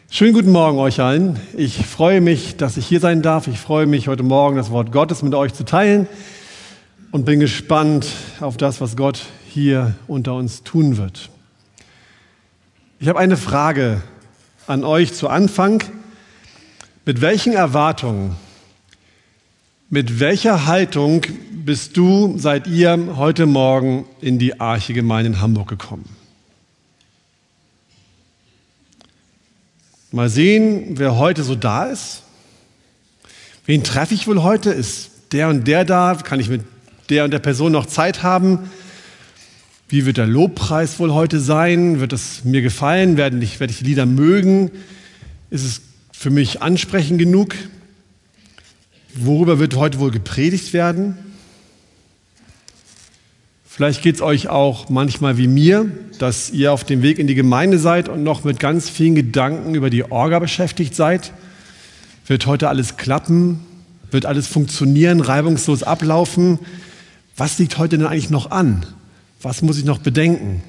Schönen guten Morgen euch allen. Ich freue mich, dass ich hier sein darf. Ich freue mich, heute Morgen das Wort Gottes mit euch zu teilen und bin gespannt auf das, was Gott hier unter uns tun wird. Ich habe eine Frage an euch zu Anfang. Mit welchen Erwartungen, mit welcher Haltung seid ihr heute Morgen in die Arche-Gemeinde in Hamburg gekommen? Mal sehen, wer heute so da ist. Wen treffe ich wohl heute? Ist der und der da? Kann ich mit der und der Person noch Zeit haben? Wie wird der Lobpreis wohl heute sein? Wird es mir gefallen? Werde ich die Lieder mögen? Ist es für mich ansprechend genug? Worüber wird heute wohl gepredigt werden? Vielleicht geht es euch auch manchmal wie mir, dass ihr auf dem Weg in die Gemeinde seid und noch mit ganz vielen Gedanken über die Orga beschäftigt seid. Wird heute alles klappen? Wird alles funktionieren, reibungslos ablaufen? Was liegt heute denn eigentlich noch an? Was muss ich noch bedenken?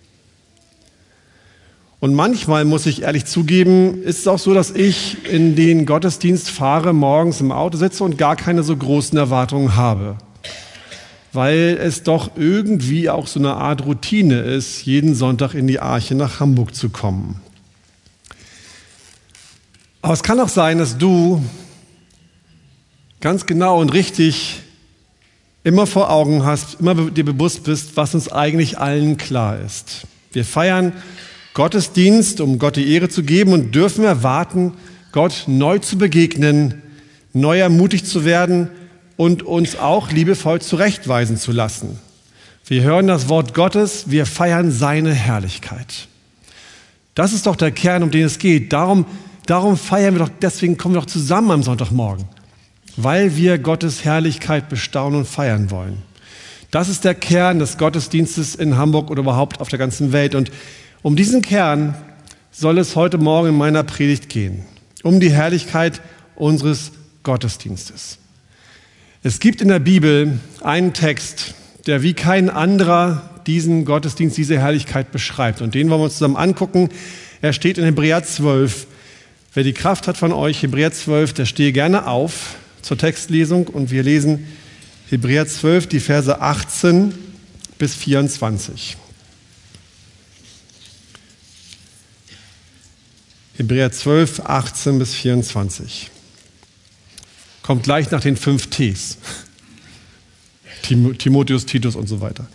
Und manchmal, muss ich ehrlich zugeben, ist es auch so, dass ich in den Gottesdienst fahre, morgens im Auto sitze und gar keine so großen Erwartungen habe. Weil es doch irgendwie auch so eine Art Routine ist, jeden Sonntag in die Arche nach Hamburg zu kommen. Aber es kann auch sein, dass du ganz genau und richtig immer vor Augen hast, immer dir bewusst bist, was uns eigentlich allen klar ist. Wir feiern Gottesdienst, um Gott die Ehre zu geben und dürfen erwarten, Gott neu zu begegnen, neu ermutigt zu werden und uns auch liebevoll zurechtweisen zu lassen. Wir hören das Wort Gottes, wir feiern seine Herrlichkeit. Das ist doch der Kern, um den es geht. Darum feiern wir doch, deswegen kommen wir doch zusammen am Sonntagmorgen, weil wir Gottes Herrlichkeit bestaunen und feiern wollen. Das ist der Kern des Gottesdienstes in Hamburg oder überhaupt auf der ganzen Welt. Und um diesen Kern soll es heute Morgen in meiner Predigt gehen, um die Herrlichkeit unseres Gottesdienstes. Es gibt in der Bibel einen Text, der wie kein anderer diesen Gottesdienst, diese Herrlichkeit beschreibt. Und den wollen wir uns zusammen angucken. Er steht in Hebräer 12. Wer die Kraft hat von euch, Hebräer 12, der stehe gerne auf zur Textlesung. Und wir lesen Hebräer 12, die Verse 18 bis 24. Hebräer 12, 18 bis 24. Kommt gleich nach den 5 Ts. Timotheus, Titus und so weiter.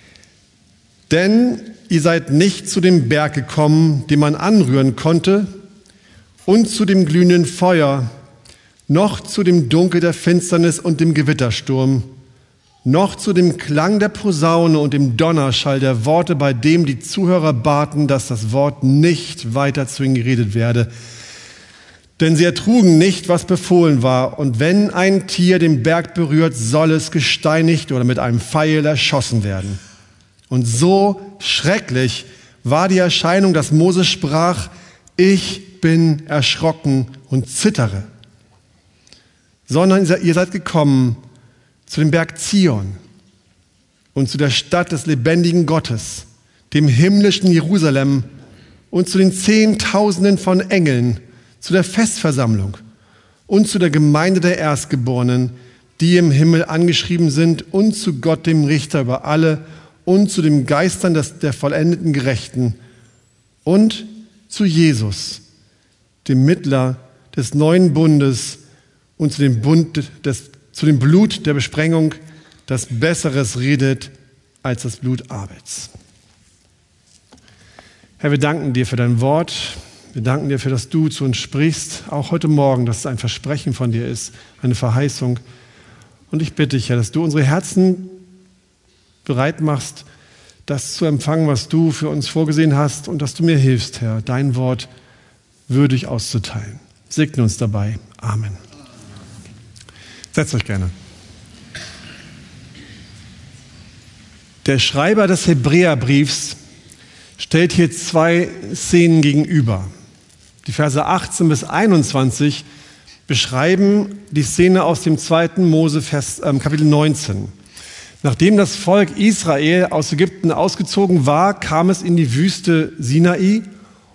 Denn ihr seid nicht zu dem Berg gekommen, den man anrühren konnte, und zu dem glühenden Feuer, noch zu dem Dunkel der Finsternis und dem Gewittersturm, noch zu dem Klang der Posaune und dem Donnerschall der Worte, bei dem die Zuhörer baten, dass das Wort nicht weiter zu ihnen geredet werde. Denn sie ertrugen nicht, was befohlen war. Und wenn ein Tier den Berg berührt, soll es gesteinigt oder mit einem Pfeil erschossen werden. Und so schrecklich war die Erscheinung, dass Mose sprach, ich bin erschrocken und zittere. Sondern ihr seid gekommen zu dem Berg Zion und zu der Stadt des lebendigen Gottes, dem himmlischen Jerusalem und zu den Zehntausenden von Engeln, zu der Festversammlung und zu der Gemeinde der Erstgeborenen, die im Himmel angeschrieben sind, und zu Gott, dem Richter über alle, und zu den Geistern der vollendeten Gerechten und zu Jesus, dem Mittler des neuen Bundes, und zu dem Blut der Besprengung, das Besseres redet als das Blut Abels. Herr, wir danken dir für dein Wort. Wir danken dir für, dass du zu uns sprichst, auch heute Morgen, dass es ein Versprechen von dir ist, eine Verheißung. Und ich bitte dich, Herr, dass du unsere Herzen bereit machst, das zu empfangen, was du für uns vorgesehen hast, und dass du mir hilfst, Herr, dein Wort würdig auszuteilen. Segne uns dabei. Amen. Setzt euch gerne. Der Schreiber des Hebräerbriefs stellt hier 2 Szenen gegenüber. Die Verse 18 bis 21 beschreiben die Szene aus dem 2. Mose Kapitel 19. Nachdem das Volk Israel aus Ägypten ausgezogen war, kam es in die Wüste Sinai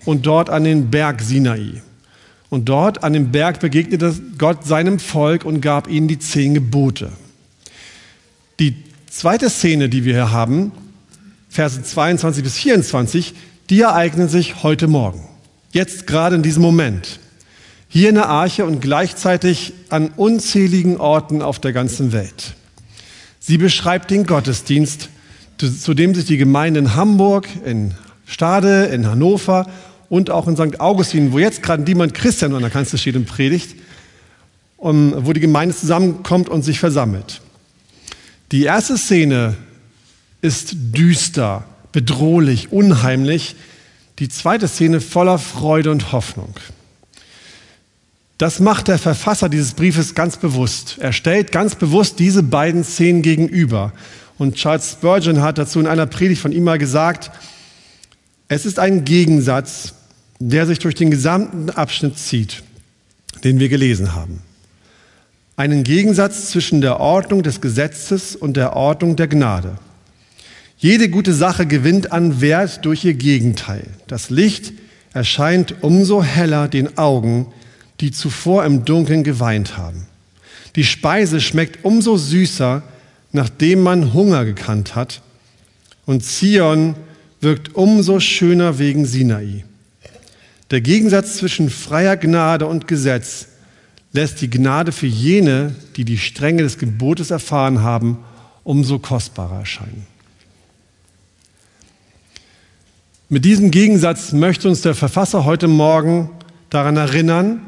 und dort an den Berg Sinai. Und dort an dem Berg begegnete Gott seinem Volk und gab ihnen die 10 Gebote. Die zweite Szene, die wir hier haben, Verse 22 bis 24, die ereignen sich heute Morgen. Jetzt gerade in diesem Moment. Hier in der Arche und gleichzeitig an unzähligen Orten auf der ganzen Welt. Sie beschreibt den Gottesdienst, zu dem sich die Gemeinde in Hamburg, in Stade, in Hannover und auch in St. Augustin, wo jetzt gerade niemand Christian an der Kanzel steht und predigt, wo die Gemeinde zusammenkommt und sich versammelt. Die erste Szene ist düster, bedrohlich, unheimlich. Die zweite Szene voller Freude und Hoffnung. Das macht der Verfasser dieses Briefes ganz bewusst. Er stellt ganz bewusst diese beiden Szenen gegenüber. Und Charles Spurgeon hat dazu in einer Predigt von ihm mal gesagt, es ist ein Gegensatz, der sich durch den gesamten Abschnitt zieht, den wir gelesen haben. Einen Gegensatz zwischen der Ordnung des Gesetzes und der Ordnung der Gnade. Jede gute Sache gewinnt an Wert durch ihr Gegenteil. Das Licht erscheint umso heller den Augen, die zuvor im Dunkeln geweint haben. Die Speise schmeckt umso süßer, nachdem man Hunger gekannt hat. Und Zion wirkt umso schöner wegen Sinai. Der Gegensatz zwischen freier Gnade und Gesetz lässt die Gnade für jene, die die Strenge des Gebotes erfahren haben, umso kostbarer erscheinen. Mit diesem Gegensatz möchte uns der Verfasser heute Morgen daran erinnern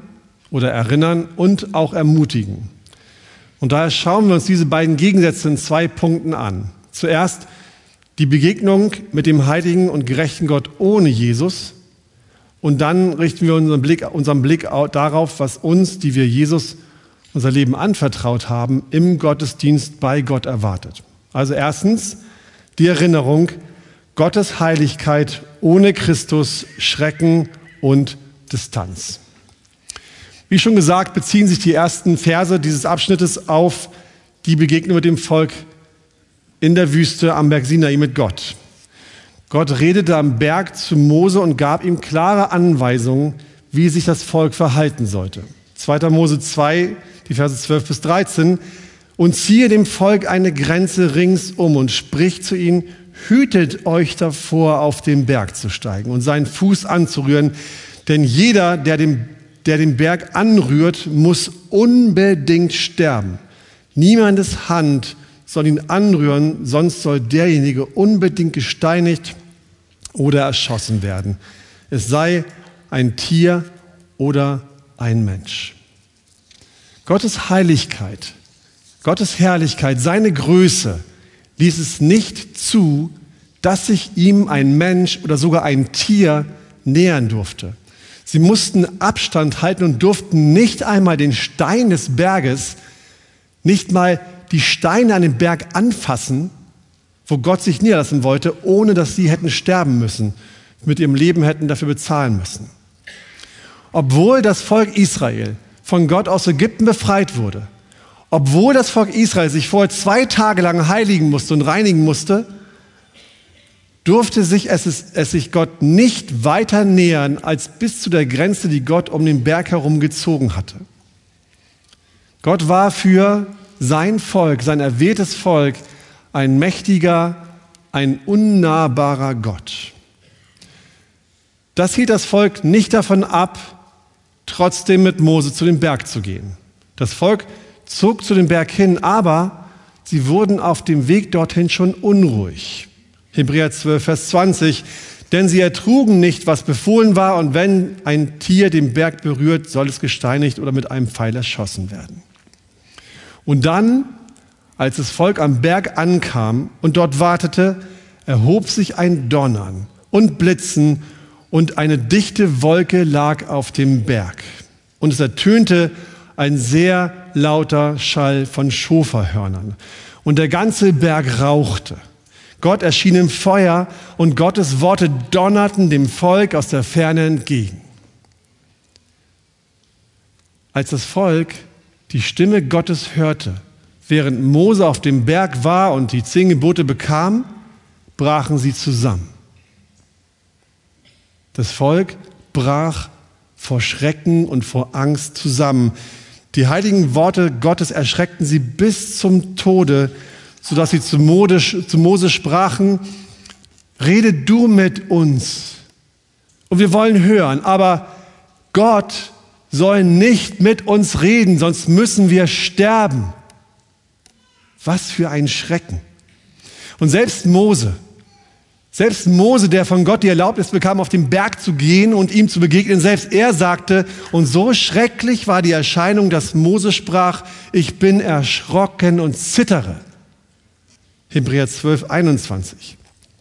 und auch ermutigen. Und daher schauen wir uns diese beiden Gegensätze in 2 Punkten an. Zuerst die Begegnung mit dem heiligen und gerechten Gott ohne Jesus. Und dann richten wir unseren Blick darauf, was uns, die wir Jesus unser Leben anvertraut haben, im Gottesdienst bei Gott erwartet. Also erstens die Erinnerung, Gottes Heiligkeit ohne Christus, Schrecken und Distanz. Wie schon gesagt, beziehen sich die ersten Verse dieses Abschnittes auf die Begegnung mit dem Volk in der Wüste am Berg Sinai mit Gott. Gott redete am Berg zu Mose und gab ihm klare Anweisungen, wie sich das Volk verhalten sollte. 2. Mose 2, die Verse 12 bis 13. Und ziehe dem Volk eine Grenze ringsum und sprich zu ihnen, hütet euch davor, auf den Berg zu steigen und seinen Fuß anzurühren, denn jeder, der den Berg anrührt, muss unbedingt sterben. Niemandes Hand soll ihn anrühren, sonst soll derjenige unbedingt gesteinigt oder erschossen werden. Es sei ein Tier oder ein Mensch. Gottes Heiligkeit, Gottes Herrlichkeit, seine Größe ließ es nicht zu, dass sich ihm ein Mensch oder sogar ein Tier nähern durfte. Sie mussten Abstand halten und durften nicht einmal den Stein des Berges, nicht mal die Steine an dem Berg anfassen, wo Gott sich niederlassen wollte, ohne dass sie hätten sterben müssen, mit ihrem Leben hätten dafür bezahlen müssen. Obwohl das Volk Israel von Gott aus Ägypten befreit wurde, obwohl das Volk Israel sich vorher 2 Tage lang heiligen musste und reinigen musste, durfte es sich Gott nicht weiter nähern als bis zu der Grenze, die Gott um den Berg herum gezogen hatte. Gott war für sein Volk, sein erwähltes Volk, ein mächtiger, ein unnahbarer Gott. Das hielt das Volk nicht davon ab, trotzdem mit Mose zu dem Berg zu gehen. Das Volk zog zu dem Berg hin, aber sie wurden auf dem Weg dorthin schon unruhig. Hebräer 12, Vers 20. Denn sie ertrugen nicht, was befohlen war, und wenn ein Tier den Berg berührt, soll es gesteinigt oder mit einem Pfeil erschossen werden. Und dann, als das Volk am Berg ankam und dort wartete, erhob sich ein Donnern und Blitzen und eine dichte Wolke lag auf dem Berg. Und es ertönte ein sehr lauter Schall von Schoferhörnern. Und der ganze Berg rauchte. Gott erschien im Feuer und Gottes Worte donnerten dem Volk aus der Ferne entgegen. Als das Volk die Stimme Gottes hörte, während Mose auf dem Berg war und die 10 Gebote bekam, brachen sie zusammen. Das Volk brach vor Schrecken und vor Angst zusammen. Die heiligen Worte Gottes erschreckten sie bis zum Tode, sodass sie zu Mose sprachen: Rede du mit uns. Und wir wollen hören, aber Gott soll nicht mit uns reden, sonst müssen wir sterben. Was für ein Schrecken. Und selbst Mose, der von Gott die Erlaubnis bekam, auf den Berg zu gehen und ihm zu begegnen, selbst er sagte, und so schrecklich war die Erscheinung, dass Mose sprach: Ich bin erschrocken und zittere. Hebräer 12, 21.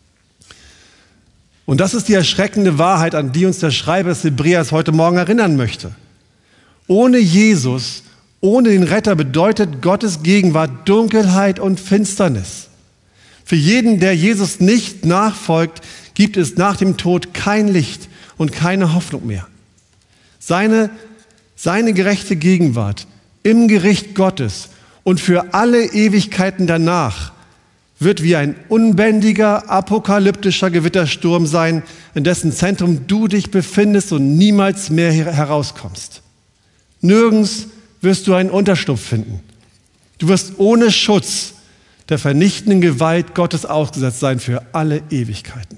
Und das ist die erschreckende Wahrheit, an die uns der Schreiber des Hebräers heute Morgen erinnern möchte. Ohne Jesus, ohne den Retter bedeutet Gottes Gegenwart Dunkelheit und Finsternis. Für jeden, der Jesus nicht nachfolgt, gibt es nach dem Tod kein Licht und keine Hoffnung mehr. Seine gerechte Gegenwart im Gericht Gottes und für alle Ewigkeiten danach wird wie ein unbändiger, apokalyptischer Gewittersturm sein, in dessen Zentrum du dich befindest und niemals mehr herauskommst. Nirgends wirst du einen Unterschlupf finden. Du wirst ohne Schutz der vernichtenden Gewalt Gottes ausgesetzt sein für alle Ewigkeiten.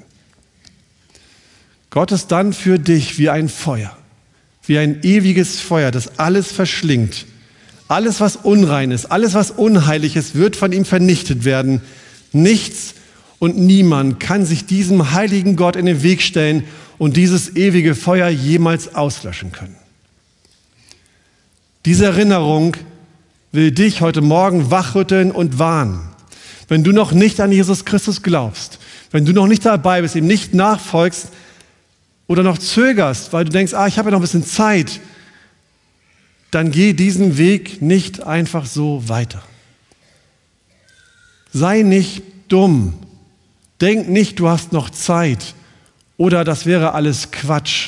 Gott ist dann für dich wie ein Feuer, wie ein ewiges Feuer, das alles verschlingt. Alles, was unrein ist, alles, was unheilig ist, wird von ihm vernichtet werden. Nichts und niemand kann sich diesem heiligen Gott in den Weg stellen und dieses ewige Feuer jemals auslöschen können. Diese Erinnerung will dich heute Morgen wachrütteln und warnen. Wenn du noch nicht an Jesus Christus glaubst, wenn du noch nicht dabei bist, ihm nicht nachfolgst oder noch zögerst, weil du denkst, ich habe ja noch ein bisschen Zeit, dann geh diesen Weg nicht einfach so weiter. Sei nicht dumm. Denk nicht, du hast noch Zeit oder das wäre alles Quatsch.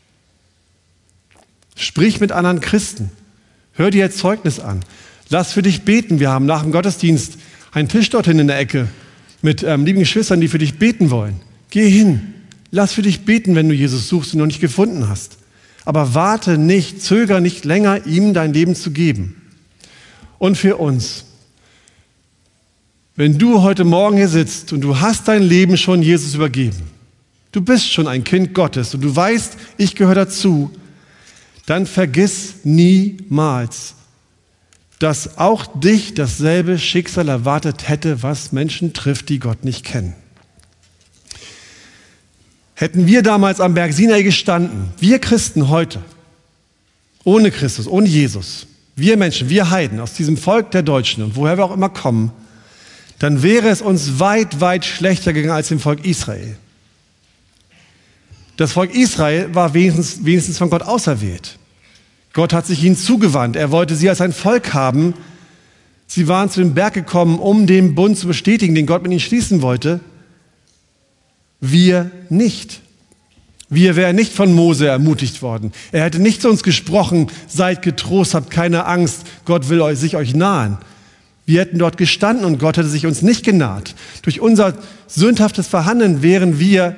Sprich mit anderen Christen. Hör dir Zeugnis an. Lass für dich beten. Wir haben nach dem Gottesdienst einen Tisch dorthin in der Ecke mit lieben Geschwistern, die für dich beten wollen. Geh hin. Lass für dich beten, wenn du Jesus suchst und noch nicht gefunden hast. Aber warte nicht, zögere nicht länger, ihm dein Leben zu geben. Und für uns, wenn du heute Morgen hier sitzt und du hast dein Leben schon Jesus übergeben, du bist schon ein Kind Gottes und du weißt, ich gehöre dazu, dann vergiss niemals, dass auch dich dasselbe Schicksal erwartet hätte, was Menschen trifft, die Gott nicht kennen. Hätten wir damals am Berg Sinai gestanden, wir Christen heute, ohne Christus, ohne Jesus, wir Menschen, wir Heiden aus diesem Volk der Deutschen und woher wir auch immer kommen, dann wäre es uns weit, weit schlechter gegangen als dem Volk Israel. Das Volk Israel war wenigstens von Gott auserwählt. Gott hat sich ihnen zugewandt. Er wollte sie als ein Volk haben. Sie waren zu dem Berg gekommen, um den Bund zu bestätigen, den Gott mit ihnen schließen wollte. Wir nicht. Wir wären nicht von Mose ermutigt worden. Er hätte nicht zu uns gesprochen: Seid getrost, habt keine Angst, Gott will sich euch nahen. Wir hätten dort gestanden und Gott hätte sich uns nicht genaht. Durch unser sündhaftes Verhandeln wären wir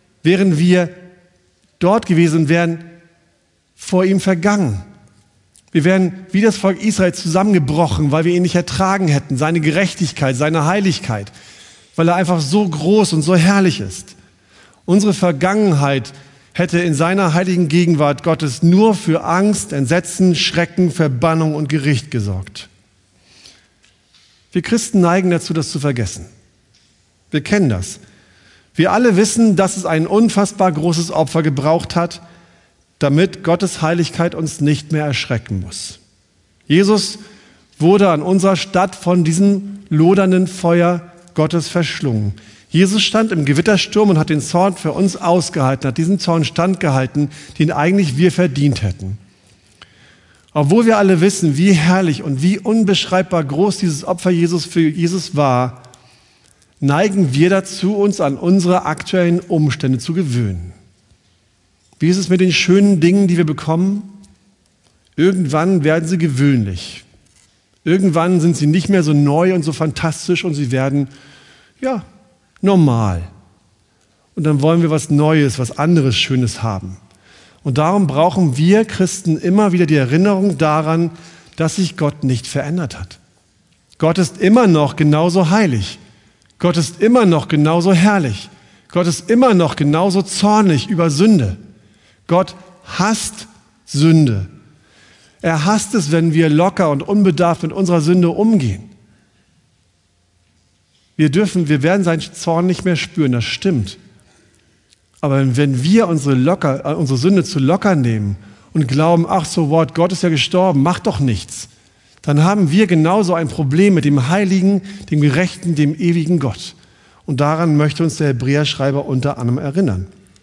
dort gewesen und wären vor ihm vergangen. Wir wären wie das Volk Israel zusammengebrochen, weil wir ihn nicht ertragen hätten, seine Gerechtigkeit, seine Heiligkeit, weil er einfach so groß und so herrlich ist. Unsere Vergangenheit hätte in seiner heiligen Gegenwart Gottes nur für Angst, Entsetzen, Schrecken, Verbannung und Gericht gesorgt. Wir Christen neigen dazu, das zu vergessen. Wir kennen das. Wir alle wissen, dass es ein unfassbar großes Opfer gebraucht hat, damit Gottes Heiligkeit uns nicht mehr erschrecken muss. Jesus wurde an unserer Stadt von diesem lodernden Feuer Gottes verschlungen. Jesus stand im Gewittersturm und hat den Zorn für uns ausgehalten, hat diesen Zorn standgehalten, den eigentlich wir verdient hätten. Obwohl wir alle wissen, wie herrlich und wie unbeschreibbar groß dieses Opfer für Jesus war, neigen wir dazu, uns an unsere aktuellen Umstände zu gewöhnen. Wie ist es mit den schönen Dingen, die wir bekommen? Irgendwann werden sie gewöhnlich. Irgendwann sind sie nicht mehr so neu und so fantastisch und sie werden, normal. und dann wollen wir was Neues, was anderes Schönes haben. Und darum brauchen wir Christen immer wieder die Erinnerung daran, dass sich Gott nicht verändert hat. Gott ist immer noch genauso heilig. Gott ist immer noch genauso herrlich. Gott ist immer noch genauso zornig über Sünde. Gott hasst Sünde. Er hasst es, wenn wir locker und unbedarft mit unserer Sünde umgehen. Wir werden seinen Zorn nicht mehr spüren, das stimmt. Aber wenn wir unsere Sünde zu locker nehmen und glauben, ach so what, Gott ist ja gestorben, mach doch nichts, dann haben wir genauso ein Problem mit dem Heiligen, dem Gerechten, dem ewigen Gott. Und daran möchte uns der Hebräerschreiber unter anderem erinnern.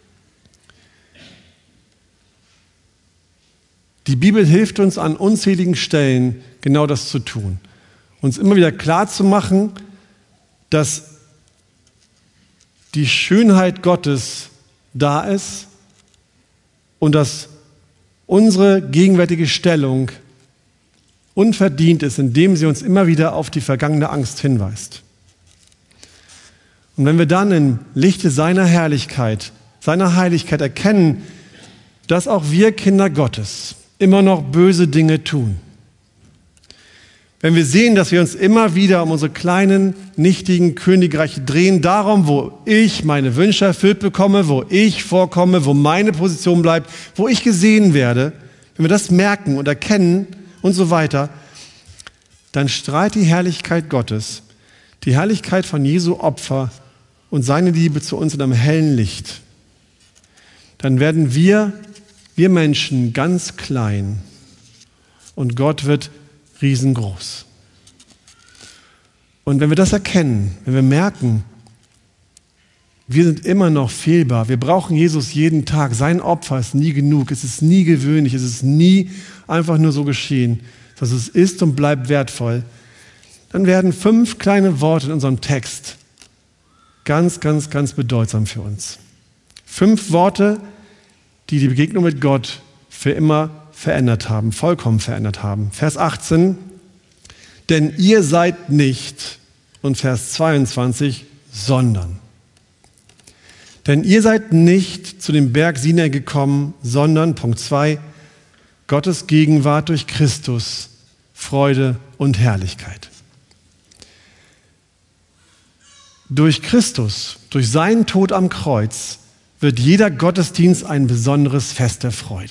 Die Bibel hilft uns an unzähligen Stellen, genau das zu tun. Uns immer wieder klarzumachen, dass die Schönheit Gottes da ist und dass unsere gegenwärtige Stellung unverdient ist, indem sie uns immer wieder auf die vergangene Angst hinweist. Und wenn wir dann im Lichte seiner Herrlichkeit, seiner Heiligkeit erkennen, dass auch wir Kinder Gottes immer noch böse Dinge tun, wenn wir sehen, dass wir uns immer wieder um unsere kleinen, nichtigen Königreiche drehen, darum, wo ich meine Wünsche erfüllt bekomme, wo ich vorkomme, wo meine Position bleibt, wo ich gesehen werde, wenn wir das merken und erkennen und so weiter, dann strahlt die Herrlichkeit Gottes, die Herrlichkeit von Jesu Opfer und seine Liebe zu uns in einem hellen Licht. Dann werden wir Menschen ganz klein und Gott wird riesengroß. Und wenn wir das erkennen, wenn wir merken, wir sind immer noch fehlbar, wir brauchen Jesus jeden Tag, sein Opfer ist nie genug, es ist nie gewöhnlich, es ist nie einfach nur so geschehen, dass es ist und bleibt wertvoll, dann werden 5 kleine Worte in unserem Text ganz, ganz, ganz bedeutsam für uns. 5 Worte, die die Begegnung mit Gott für immer verändert haben, vollkommen verändert haben. Vers 18, denn ihr seid nicht, und Vers 22, sondern. Denn ihr seid nicht zu dem Berg Sinai gekommen, sondern, Punkt 2, Gottes Gegenwart durch Christus, Freude und Herrlichkeit. Durch Christus, durch seinen Tod am Kreuz, wird jeder Gottesdienst ein besonderes Fest der Freude.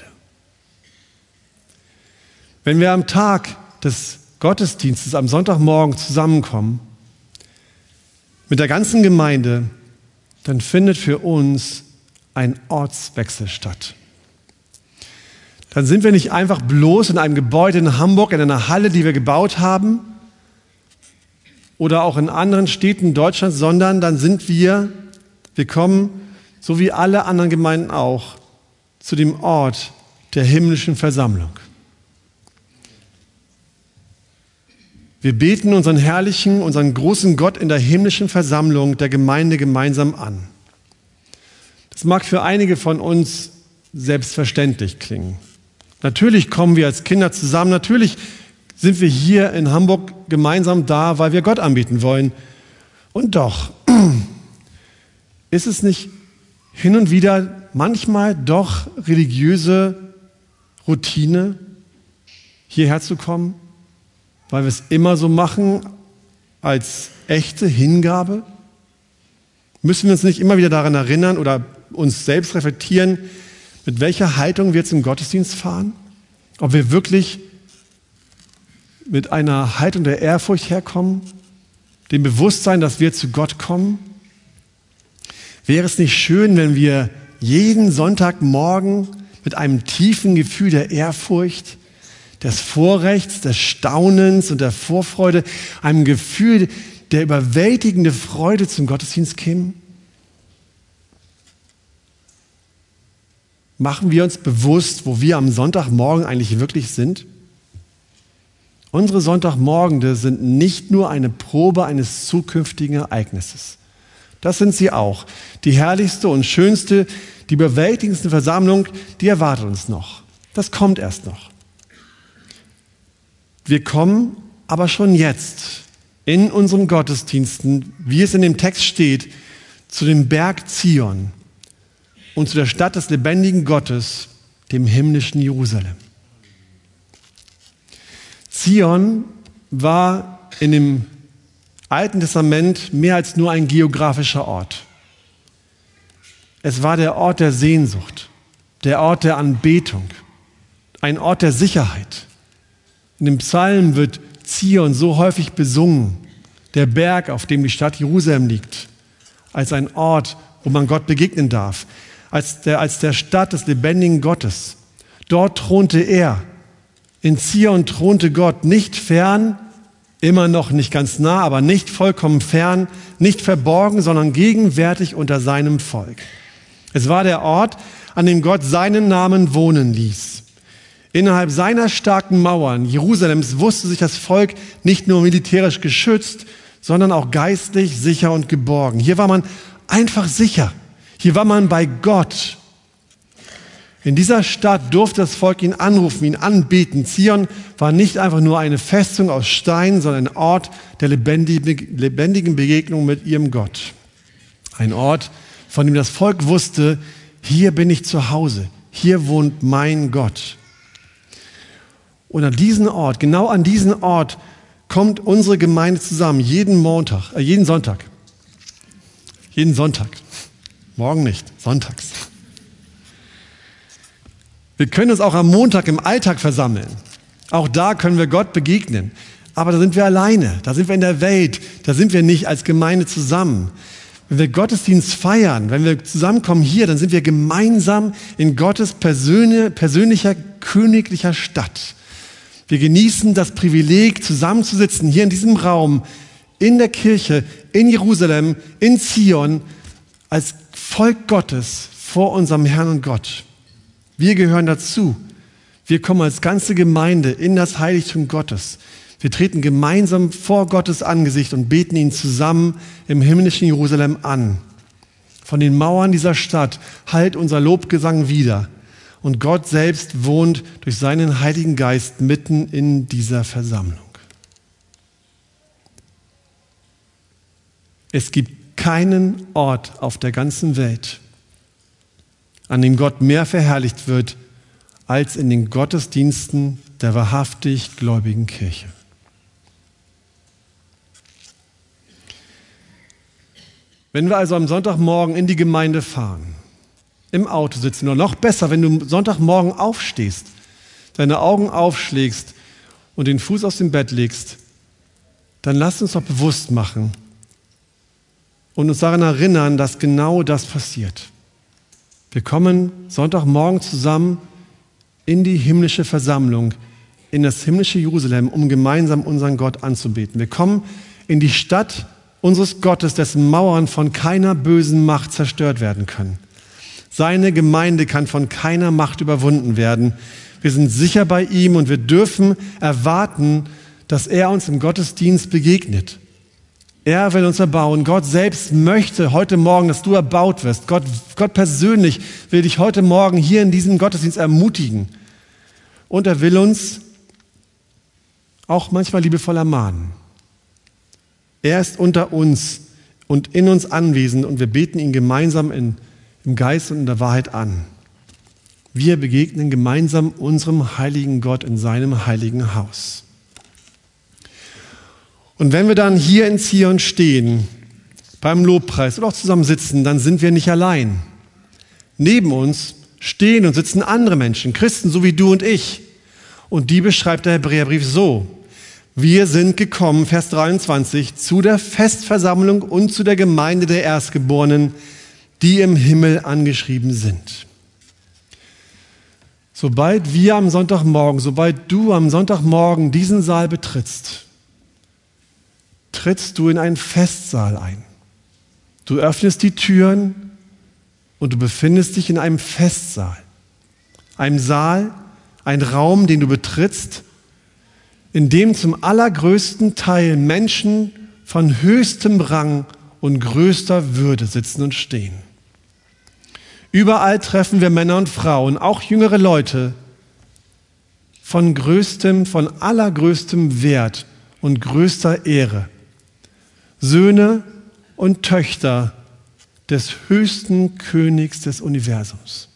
Wenn wir am Tag des Gottesdienstes, am Sonntagmorgen zusammenkommen, mit der ganzen Gemeinde, dann findet für uns ein Ortswechsel statt. Dann sind wir nicht einfach bloß in einem Gebäude in Hamburg, in einer Halle, die wir gebaut haben, oder auch in anderen Städten Deutschlands, sondern dann sind wir kommen, so wie alle anderen Gemeinden auch, zu dem Ort der himmlischen Versammlung. Wir beten unseren herrlichen, unseren großen Gott in der himmlischen Versammlung der Gemeinde gemeinsam an. Das mag für einige von uns selbstverständlich klingen. Natürlich kommen wir als Kinder zusammen, natürlich sind wir hier in Hamburg gemeinsam da, weil wir Gott anbeten wollen. Und doch ist es nicht hin und wieder manchmal doch religiöse Routine, hierher zu kommen, weil wir es immer so machen als echte Hingabe? Müssen wir uns nicht immer wieder daran erinnern oder uns selbst reflektieren, mit welcher Haltung wir zum Gottesdienst fahren? Ob wir wirklich mit einer Haltung der Ehrfurcht herkommen, dem Bewusstsein, dass wir zu Gott kommen? Wäre es nicht schön, wenn wir jeden Sonntagmorgen mit einem tiefen Gefühl der Ehrfurcht, des Vorrechts, des Staunens und der Vorfreude, einem Gefühl der überwältigende Freude zum Gottesdienst kämen? Machen wir uns bewusst, wo wir am Sonntagmorgen eigentlich wirklich sind? Unsere Sonntagmorgende sind nicht nur eine Probe eines zukünftigen Ereignisses. Das sind sie auch. Die herrlichste und schönste, die überwältigendste Versammlung, die erwartet uns noch. Das kommt erst noch. Wir kommen aber schon jetzt in unseren Gottesdiensten, wie es in dem Text steht, zu dem Berg Zion und zu der Stadt des lebendigen Gottes, dem himmlischen Jerusalem. Zion war in dem Alten Testament mehr als nur ein geografischer Ort. Es war der Ort der Sehnsucht, der Ort der Anbetung, ein Ort der Sicherheit. In dem Psalm wird Zion so häufig besungen, der Berg, auf dem die Stadt Jerusalem liegt, als ein Ort, wo man Gott begegnen darf, als der Stadt des lebendigen Gottes. Dort thronte er. In Zion thronte Gott nicht fern, immer noch nicht ganz nah, aber nicht vollkommen fern, nicht verborgen, sondern gegenwärtig unter seinem Volk. Es war der Ort, an dem Gott seinen Namen wohnen ließ. Innerhalb seiner starken Mauern Jerusalems wusste sich das Volk nicht nur militärisch geschützt, sondern auch geistlich sicher und geborgen. Hier war man einfach sicher. Hier war man bei Gott. In dieser Stadt durfte das Volk ihn anrufen, ihn anbeten. Zion war nicht einfach nur eine Festung aus Stein, sondern ein Ort der lebendigen Begegnung mit ihrem Gott. Ein Ort, von dem das Volk wusste, hier bin ich zu Hause, hier wohnt mein Gott. Und an diesen Ort, genau an diesen Ort, kommt unsere Gemeinde zusammen, jeden Sonntag. Morgen nicht, sonntags. Wir können uns auch am Montag im Alltag versammeln. Auch da können wir Gott begegnen. Aber da sind wir alleine, da sind wir in der Welt, da sind wir nicht als Gemeinde zusammen. Wenn wir Gottesdienst feiern, wenn wir zusammenkommen hier, dann sind wir gemeinsam in Gottes persönlicher, königlicher Stadt. Wir genießen das Privileg, zusammenzusitzen hier in diesem Raum, in der Kirche, in Jerusalem, in Zion, als Volk Gottes vor unserem Herrn und Gott. Wir gehören dazu. Wir kommen als ganze Gemeinde in das Heiligtum Gottes. Wir treten gemeinsam vor Gottes Angesicht und beten ihn zusammen im himmlischen Jerusalem an. Von den Mauern dieser Stadt hallt unser Lobgesang wider. Und Gott selbst wohnt durch seinen Heiligen Geist mitten in dieser Versammlung. Es gibt keinen Ort auf der ganzen Welt, an dem Gott mehr verherrlicht wird, als in den Gottesdiensten der wahrhaftig gläubigen Kirche. Wenn wir also am Sonntagmorgen in die Gemeinde fahren, im Auto sitzen oder noch besser, wenn du Sonntagmorgen aufstehst, deine Augen aufschlägst und den Fuß aus dem Bett legst, dann lass uns doch bewusst machen und uns daran erinnern, dass genau das passiert. Wir kommen Sonntagmorgen zusammen in die himmlische Versammlung, in das himmlische Jerusalem, um gemeinsam unseren Gott anzubeten. Wir kommen in die Stadt unseres Gottes, dessen Mauern von keiner bösen Macht zerstört werden können. Seine Gemeinde kann von keiner Macht überwunden werden. Wir sind sicher bei ihm und wir dürfen erwarten, dass er uns im Gottesdienst begegnet. Er will uns erbauen. Gott selbst möchte heute Morgen, dass du erbaut wirst. Gott persönlich will dich heute Morgen hier in diesem Gottesdienst ermutigen. Und er will uns auch manchmal liebevoll ermahnen. Er ist unter uns und in uns anwesend und wir beten ihn gemeinsam im Geist und in der Wahrheit an. Wir begegnen gemeinsam unserem heiligen Gott in seinem heiligen Haus. Und wenn wir dann hier in Zion stehen, beim Lobpreis oder auch zusammen sitzen, dann sind wir nicht allein. Neben uns stehen und sitzen andere Menschen, Christen, so wie du und ich. Und die beschreibt der Hebräerbrief so: Wir sind gekommen, Vers 23, zu der Festversammlung und zu der Gemeinde der Erstgeborenen, die im Himmel angeschrieben sind. Sobald du am Sonntagmorgen diesen Saal betrittst, trittst du in einen Festsaal ein. Du öffnest die Türen und du befindest dich in einem Festsaal. Einem Saal, ein Raum, den du betrittst, in dem zum allergrößten Teil Menschen von höchstem Rang und größter Würde sitzen und stehen. Überall treffen wir Männer und Frauen, auch jüngere Leute, von allergrößtem Wert und größter Ehre. Söhne und Töchter des höchsten Königs des Universums.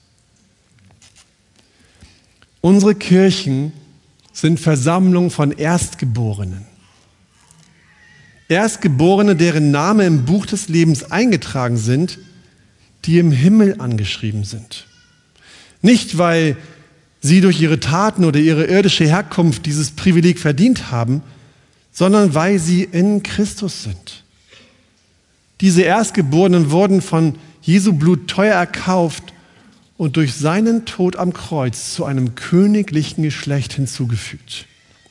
Unsere Kirchen sind Versammlungen von Erstgeborenen. Erstgeborene, deren Name im Buch des Lebens eingetragen sind, die im Himmel angeschrieben sind. Nicht, weil sie durch ihre Taten oder ihre irdische Herkunft dieses Privileg verdient haben, sondern weil sie in Christus sind. Diese Erstgeborenen wurden von Jesu Blut teuer erkauft und durch seinen Tod am Kreuz zu einem königlichen Geschlecht hinzugefügt.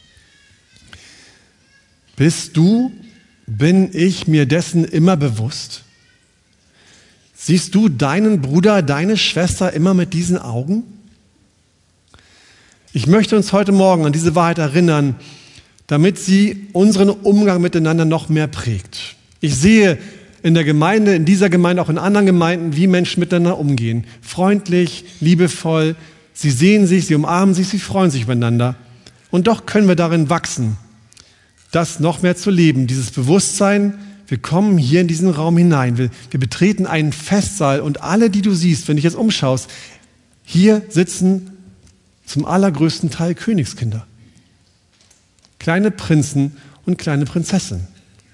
Bin ich mir dessen immer bewusst? Siehst du deinen Bruder, deine Schwester immer mit diesen Augen? Ich möchte uns heute Morgen an diese Wahrheit erinnern, damit sie unseren Umgang miteinander noch mehr prägt. Ich sehe in der Gemeinde, in dieser Gemeinde, auch in anderen Gemeinden, wie Menschen miteinander umgehen. Freundlich, liebevoll. Sie sehen sich, sie umarmen sich, sie freuen sich miteinander. Und doch können wir darin wachsen, das noch mehr zu leben, dieses Bewusstsein. Wir kommen hier in diesen Raum hinein. Wir betreten einen Festsaal und alle, die du siehst, wenn du dich jetzt umschaust, hier sitzen zum allergrößten Teil Königskinder. Kleine Prinzen und kleine Prinzessinnen.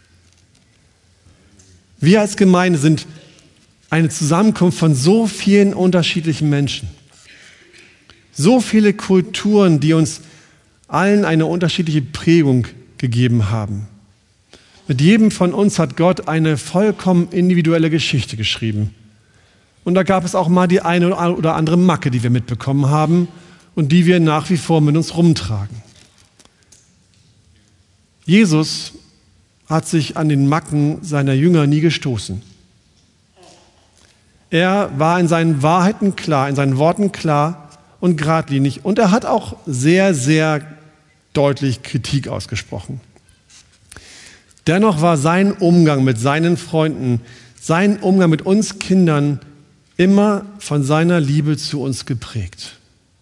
Wir als Gemeinde sind eine Zusammenkunft von so vielen unterschiedlichen Menschen. So viele Kulturen, die uns allen eine unterschiedliche Prägung gegeben haben. Mit jedem von uns hat Gott eine vollkommen individuelle Geschichte geschrieben. Und da gab es auch mal die eine oder andere Macke, die wir mitbekommen haben und die wir nach wie vor mit uns rumtragen. Jesus hat sich an den Macken seiner Jünger nie gestoßen. Er war in seinen Wahrheiten klar, in seinen Worten klar und geradlinig. Und er hat auch sehr, sehr deutlich Kritik ausgesprochen. Dennoch war sein Umgang mit seinen Freunden, sein Umgang mit uns Kindern immer von seiner Liebe zu uns geprägt.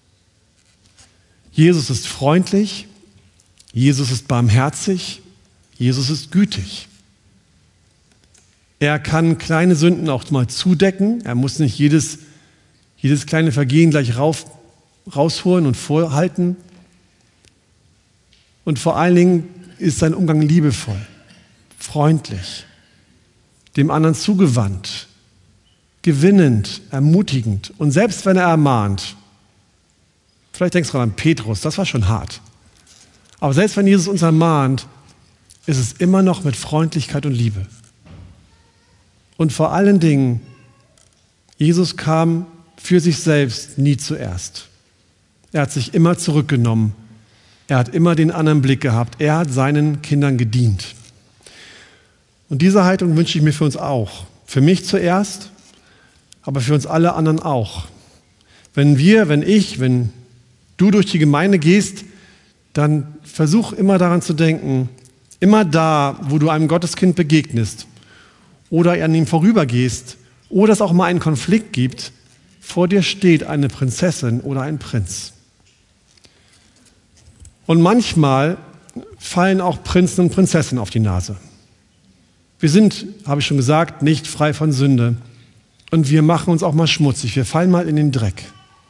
Jesus ist freundlich, Jesus ist barmherzig, Jesus ist gütig. Er kann kleine Sünden auch mal zudecken. Er muss nicht jedes kleine Vergehen gleich rausholen und vorhalten. Und vor allen Dingen ist sein Umgang liebevoll, freundlich, dem anderen zugewandt, gewinnend, ermutigend. Und selbst wenn er ermahnt, vielleicht denkst du an Petrus, das war schon hart. Aber selbst wenn Jesus uns ermahnt, ist es immer noch mit Freundlichkeit und Liebe. Und vor allen Dingen, Jesus kam für sich selbst nie zuerst. Er hat sich immer zurückgenommen. Er hat immer den anderen Blick gehabt. Er hat seinen Kindern gedient. Und diese Haltung wünsche ich mir für uns auch. Für mich zuerst, aber für uns alle anderen auch. Wenn du durch die Gemeinde gehst, dann versuch immer daran zu denken, immer da, wo du einem Gotteskind begegnest oder an ihm vorübergehst oder es auch mal einen Konflikt gibt, vor dir steht eine Prinzessin oder ein Prinz. Und manchmal fallen auch Prinzen und Prinzessinnen auf die Nase. Wir sind, habe ich schon gesagt, nicht frei von Sünde. Und wir machen uns auch mal schmutzig. Wir fallen mal in den Dreck.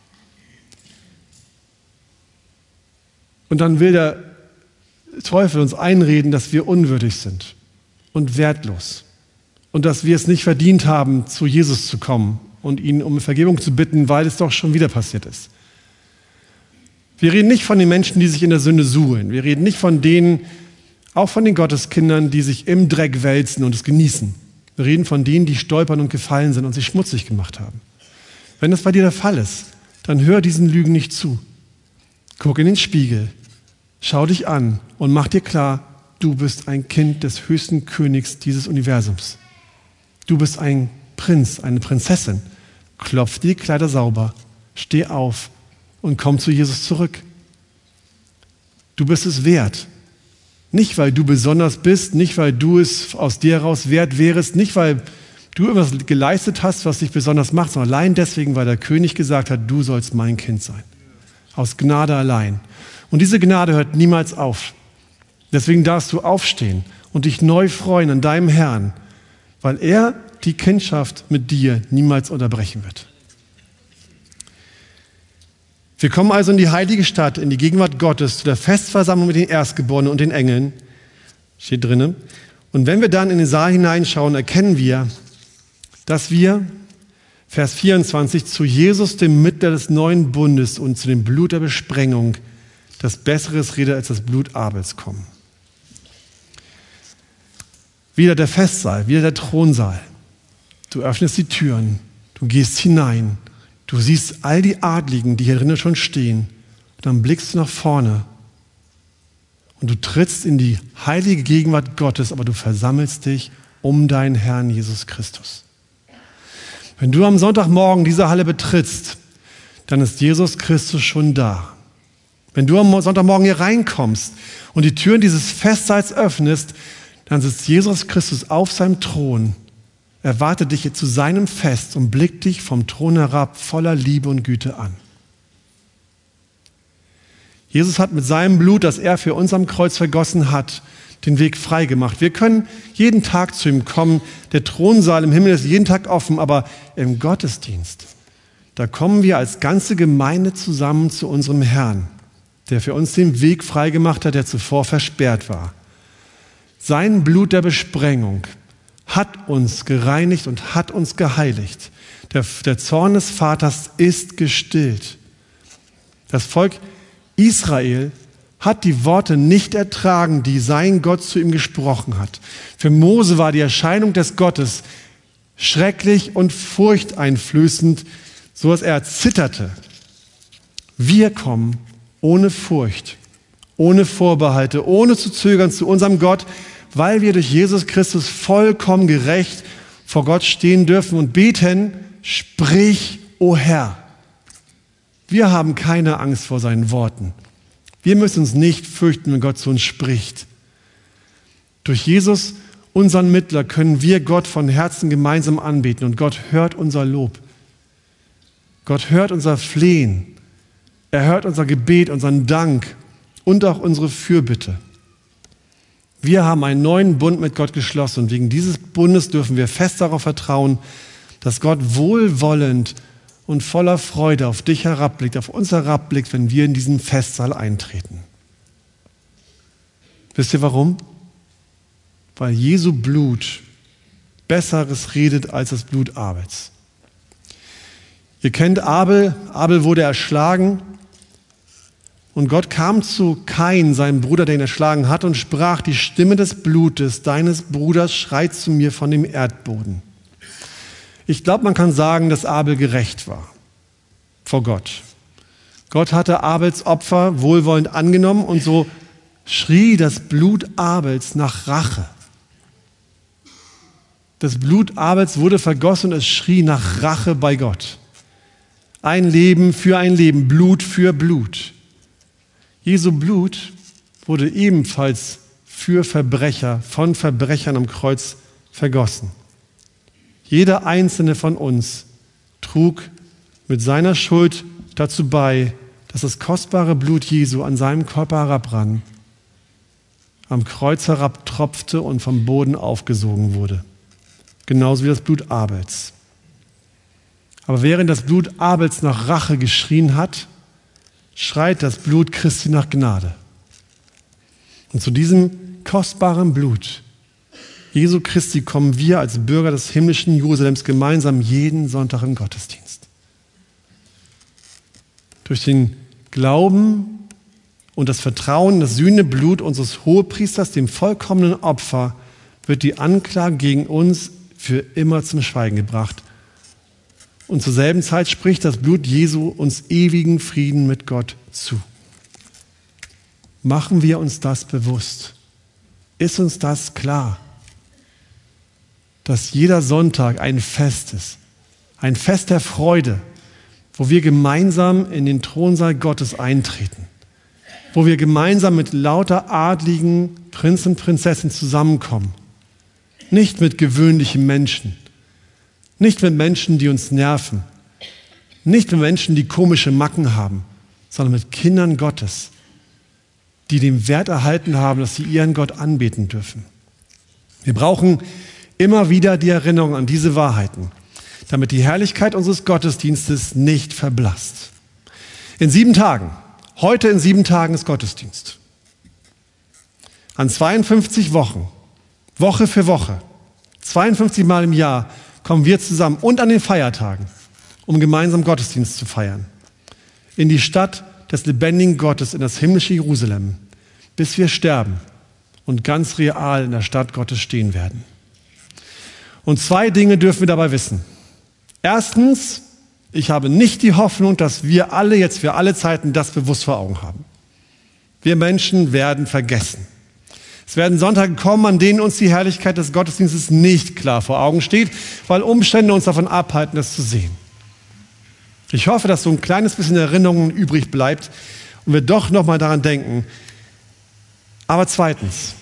Und dann will der Teufel uns einreden, dass wir unwürdig sind und wertlos. Und dass wir es nicht verdient haben, zu Jesus zu kommen und ihn um Vergebung zu bitten, weil es doch schon wieder passiert ist. Wir reden nicht von den Menschen, die sich in der Sünde suhlen. Wir reden nicht von denen, auch von den Gotteskindern, die sich im Dreck wälzen und es genießen. Wir reden von denen, die stolpern und gefallen sind und sich schmutzig gemacht haben. Wenn das bei dir der Fall ist, dann hör diesen Lügen nicht zu. Guck in den Spiegel, schau dich an und mach dir klar, du bist ein Kind des höchsten Königs dieses Universums. Du bist ein Prinz, eine Prinzessin. Klopf dir die Kleider sauber, steh auf und komm zu Jesus zurück. Du bist es wert. Nicht, weil du besonders bist, nicht, weil du es aus dir heraus wert wärest, nicht, weil du etwas geleistet hast, was dich besonders macht, sondern allein deswegen, weil der König gesagt hat, du sollst mein Kind sein. Aus Gnade allein. Und diese Gnade hört niemals auf. Deswegen darfst du aufstehen und dich neu freuen an deinem Herrn, weil er die Kindschaft mit dir niemals unterbrechen wird. Wir kommen also in die heilige Stadt, in die Gegenwart Gottes, zu der Festversammlung mit den Erstgeborenen und den Engeln. Steht drinnen. Und wenn wir dann in den Saal hineinschauen, erkennen wir, dass wir, Vers 24, zu Jesus, dem Mittler des neuen Bundes und zu dem Blut der Besprengung, das Besseres redet als das Blut Abels, kommen. Wieder der Festsaal, wieder der Thronsaal. Du öffnest die Türen, du gehst hinein, du siehst all die Adligen, die hier drinnen schon stehen. Und dann blickst du nach vorne und du trittst in die heilige Gegenwart Gottes, aber du versammelst dich um deinen Herrn Jesus Christus. Wenn du am Sonntagmorgen diese Halle betrittst, dann ist Jesus Christus schon da. Wenn du am Sonntagmorgen hier reinkommst und die Türen dieses Festsaals öffnest, dann sitzt Jesus Christus auf seinem Thron, erwartet dich zu seinem Fest und blickt dich vom Thron herab voller Liebe und Güte an. Jesus hat mit seinem Blut, das er für uns am Kreuz vergossen hat, den Weg frei gemacht. Wir können jeden Tag zu ihm kommen. Der Thronsaal im Himmel ist jeden Tag offen, aber im Gottesdienst, da kommen wir als ganze Gemeinde zusammen zu unserem Herrn, der für uns den Weg frei gemacht hat, der zuvor versperrt war. Sein Blut der Besprengung hat uns gereinigt und hat uns geheiligt. Der Zorn des Vaters ist gestillt. Das Volk Israel hat die Worte nicht ertragen, die sein Gott zu ihm gesprochen hat. Für Mose war die Erscheinung des Gottes schrecklich und furchteinflößend, so dass er zitterte. Wir kommen ohne Furcht, ohne Vorbehalte, ohne zu zögern zu unserem Gott, weil wir durch Jesus Christus vollkommen gerecht vor Gott stehen dürfen und beten, sprich, o Herr. Wir haben keine Angst vor seinen Worten. Wir müssen uns nicht fürchten, wenn Gott zu uns spricht. Durch Jesus, unseren Mittler, können wir Gott von Herzen gemeinsam anbeten und Gott hört unser Lob. Gott hört unser Flehen. Er hört unser Gebet, unseren Dank und auch unsere Fürbitte. Wir haben einen neuen Bund mit Gott geschlossen und wegen dieses Bundes dürfen wir fest darauf vertrauen, dass Gott wohlwollend und voller Freude auf dich herabblickt, auf uns herabblickt, wenn wir in diesen Festsaal eintreten. Wisst ihr warum? Weil Jesu Blut Besseres redet als das Blut Abels. Ihr kennt Abel. Abel wurde erschlagen und Gott kam zu Kain, seinem Bruder, der ihn erschlagen hat, und sprach: Die Stimme des Blutes deines Bruders schreit zu mir von dem Erdboden. Ich glaube, man kann sagen, dass Abel gerecht war vor Gott. Gott hatte Abels Opfer wohlwollend angenommen und so schrie das Blut Abels nach Rache. Das Blut Abels wurde vergossen und es schrie nach Rache bei Gott. Ein Leben für ein Leben, Blut für Blut. Jesu Blut wurde ebenfalls für Verbrecher, von Verbrechern am Kreuz vergossen. Jeder einzelne von uns trug mit seiner Schuld dazu bei, dass das kostbare Blut Jesu an seinem Körper herabrann, am Kreuz herabtropfte und vom Boden aufgesogen wurde. Genauso wie das Blut Abels. Aber während das Blut Abels nach Rache geschrien hat, schreit das Blut Christi nach Gnade. Und zu diesem kostbaren Blut Jesu Christi kommen wir als Bürger des himmlischen Jerusalems gemeinsam jeden Sonntag im Gottesdienst. Durch den Glauben und das Vertrauen in das sühnende Blut unseres Hohepriesters, dem vollkommenen Opfer, wird die Anklage gegen uns für immer zum Schweigen gebracht. Und zur selben Zeit spricht das Blut Jesu uns ewigen Frieden mit Gott zu. Machen wir uns das bewusst? Ist uns das klar? Dass jeder Sonntag ein Fest ist, ein Fest der Freude, wo wir gemeinsam in den Thronsaal Gottes eintreten, wo wir gemeinsam mit lauter adligen Prinzen und Prinzessinnen zusammenkommen, nicht mit gewöhnlichen Menschen, nicht mit Menschen, die uns nerven, nicht mit Menschen, die komische Macken haben, sondern mit Kindern Gottes, die den Wert erhalten haben, dass sie ihren Gott anbeten dürfen. Wir brauchen immer wieder die Erinnerung an diese Wahrheiten, damit die Herrlichkeit unseres Gottesdienstes nicht verblasst. In 7 Tagen, heute in 7 Tagen ist Gottesdienst. An 52 Wochen, Woche für Woche, 52 Mal im Jahr kommen wir zusammen und an den Feiertagen, um gemeinsam Gottesdienst zu feiern. In die Stadt des lebendigen Gottes, in das himmlische Jerusalem, bis wir sterben und ganz real in der Stadt Gottes stehen werden. Und 2 Dinge dürfen wir dabei wissen. Erstens, ich habe nicht die Hoffnung, dass wir alle jetzt für alle Zeiten das bewusst vor Augen haben. Wir Menschen werden vergessen. Es werden Sonntage kommen, an denen uns die Herrlichkeit des Gottesdienstes nicht klar vor Augen steht, weil Umstände uns davon abhalten, das zu sehen. Ich hoffe, dass so ein kleines bisschen Erinnerung übrig bleibt und wir doch nochmal daran denken. Aber zweitens,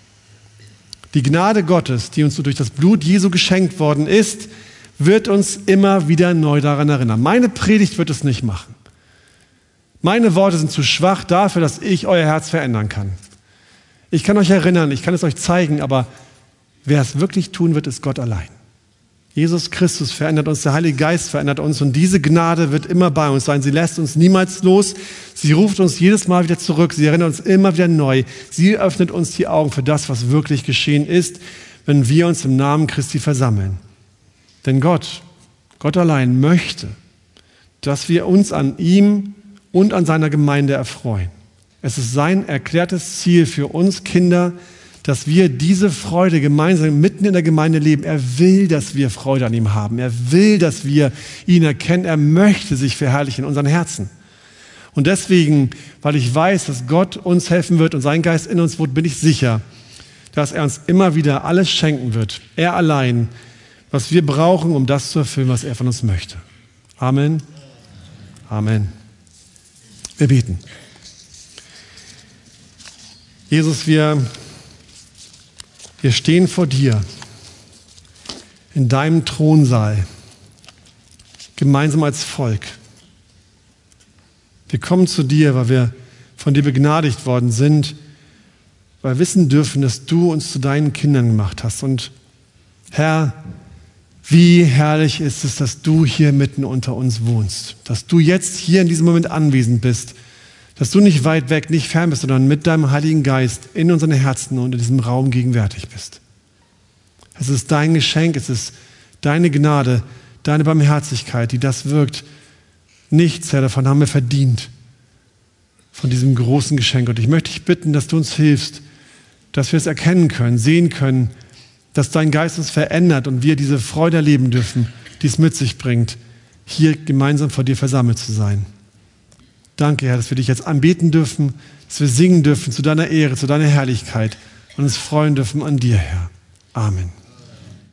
die Gnade Gottes, die uns so durch das Blut Jesu geschenkt worden ist, wird uns immer wieder neu daran erinnern. Meine Predigt wird es nicht machen. Meine Worte sind zu schwach dafür, dass ich euer Herz verändern kann. Ich kann euch erinnern, ich kann es euch zeigen, aber wer es wirklich tun wird, ist Gott allein. Jesus Christus verändert uns, der Heilige Geist verändert uns und diese Gnade wird immer bei uns sein. Sie lässt uns niemals los. Sie ruft uns jedes Mal wieder zurück. Sie erinnert uns immer wieder neu. Sie öffnet uns die Augen für das, was wirklich geschehen ist, wenn wir uns im Namen Christi versammeln. Denn Gott allein möchte, dass wir uns an ihm und an seiner Gemeinde erfreuen. Es ist sein erklärtes Ziel für uns Kinder, dass wir diese Freude gemeinsam mitten in der Gemeinde leben. Er will, dass wir Freude an ihm haben. Er will, dass wir ihn erkennen. Er möchte sich verherrlichen in unseren Herzen. Und deswegen, weil ich weiß, dass Gott uns helfen wird und sein Geist in uns wohnt, bin ich sicher, dass er uns immer wieder alles schenken wird. Er allein, was wir brauchen, um das zu erfüllen, was er von uns möchte. Amen. Amen. Wir beten. Jesus, wir stehen vor dir in deinem Thronsaal, gemeinsam als Volk. Wir kommen zu dir, weil wir von dir begnadigt worden sind, weil wir wissen dürfen, dass du uns zu deinen Kindern gemacht hast. Und Herr, wie herrlich ist es, dass du hier mitten unter uns wohnst, dass du jetzt hier in diesem Moment anwesend bist, dass du nicht weit weg, nicht fern bist, sondern mit deinem Heiligen Geist in unseren Herzen und in diesem Raum gegenwärtig bist. Es ist dein Geschenk, es ist deine Gnade, deine Barmherzigkeit, die das wirkt. Nichts, Herr, davon haben wir verdient, von diesem großen Geschenk. Und ich möchte dich bitten, dass du uns hilfst, dass wir es erkennen können, sehen können, dass dein Geist uns verändert und wir diese Freude erleben dürfen, die es mit sich bringt, hier gemeinsam vor dir versammelt zu sein. Danke, Herr, dass wir dich jetzt anbeten dürfen, dass wir singen dürfen zu deiner Ehre, zu deiner Herrlichkeit und uns freuen dürfen an dir, Herr. Amen.